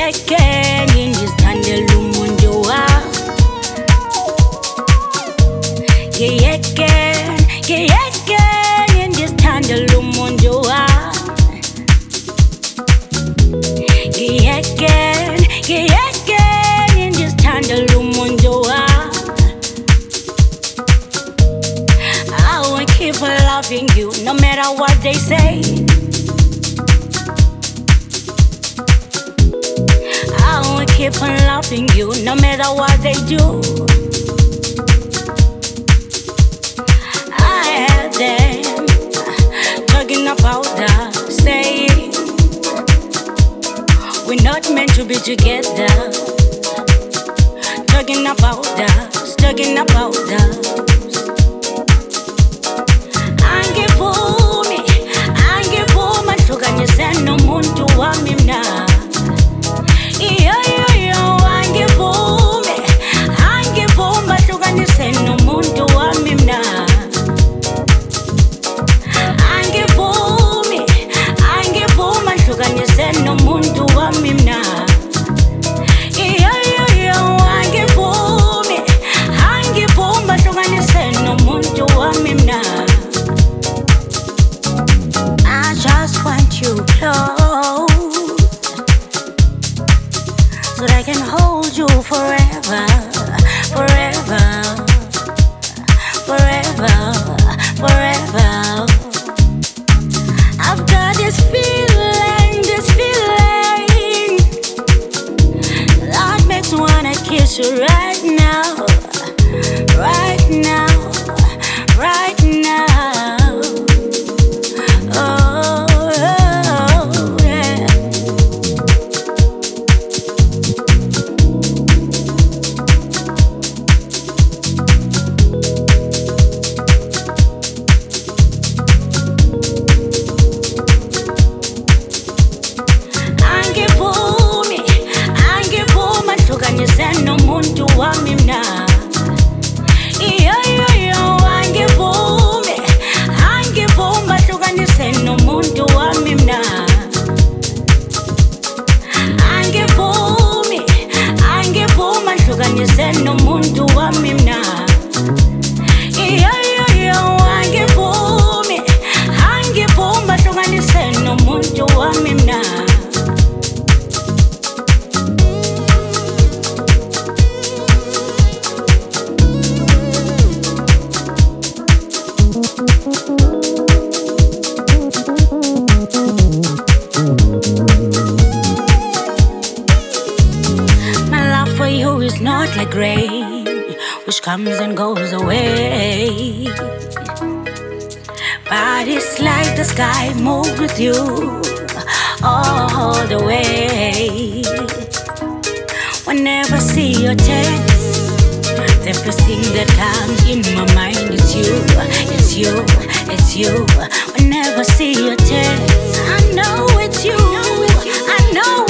again in this Tandelumunjoa. Yeah, again in this Tandelumunjoa. Yeah, again in this Tandelumunjoa. I will keep loving you no matter what they say. I will keep on loving you no matter what they do. I heard them talking about us, saying we're not meant to be together. Talking about us, talking about us. Angivuma hlukanise nomuntu wami mna. Angivuma hlukanise nomuntu wami mna. Angivuma hlukanise nomuntu wami mna. Angivuma hlukanise nomuntu wami mna. I just want you close so that I can hold you forever, forever, forever, forever. I've got this feeling that makes me wanna kiss you right now, right now, right now. Not like rain, which comes and goes away, but it's like the sky moves with you all the way. Whenever I see your text, the first thing that comes in my mind is you, it's you, it's you. Whenever I see your text, I know it's you, I know